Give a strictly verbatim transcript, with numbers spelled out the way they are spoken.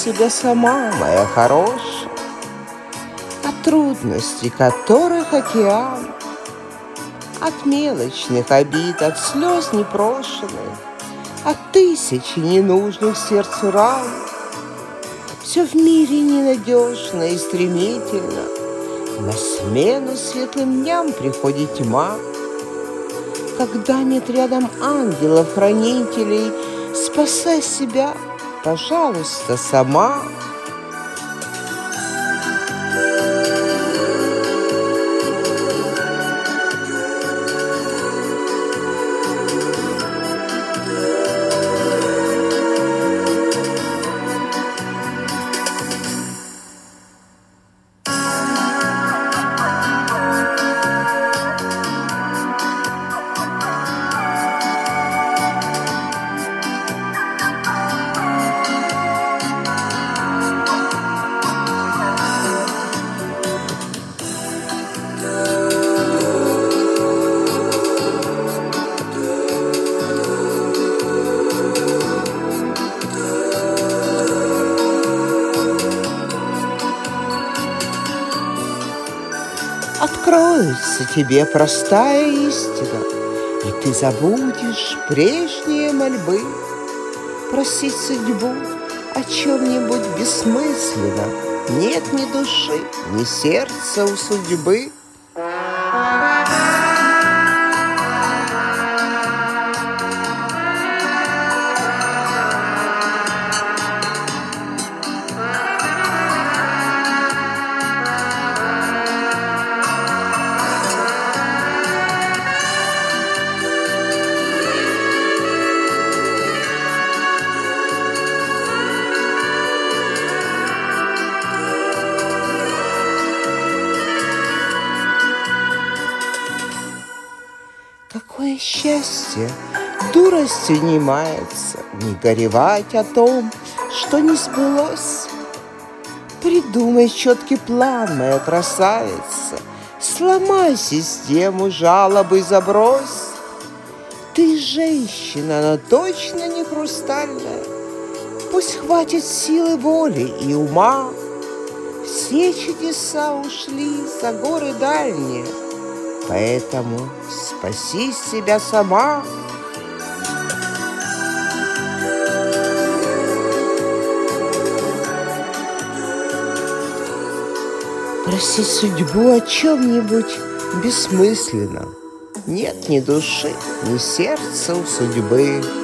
себя сама, моя хорошая, от трудностей которых океан, от мелочных обид, от слез непрошенных, от тысячи ненужных сердцу ран. Все в мире ненадежно и стремительно, на смену светлым дням приходит тьма. Когда нет рядом ангелов-хранителей, спасай себя, пожалуйста, сама. Откроется тебе простая истина, и ты забудешь прежние мольбы. Просить судьбу о чем-нибудь бессмысленно, нет ни души, ни сердца у судьбы. Какое счастье дуростью не мается, не горевать о том, что не сбылось. Придумай четкий план, моя красавица, сломай систему, жалобы забрось. Ты женщина, но точно не хрустальная, пусть хватит силы воли и ума. Все чудеса ушли за горы дальние, поэтому спаси себя сама. Просить судьбу о чем-нибудь бессмысленно, нет ни души, ни сердца у судьбы.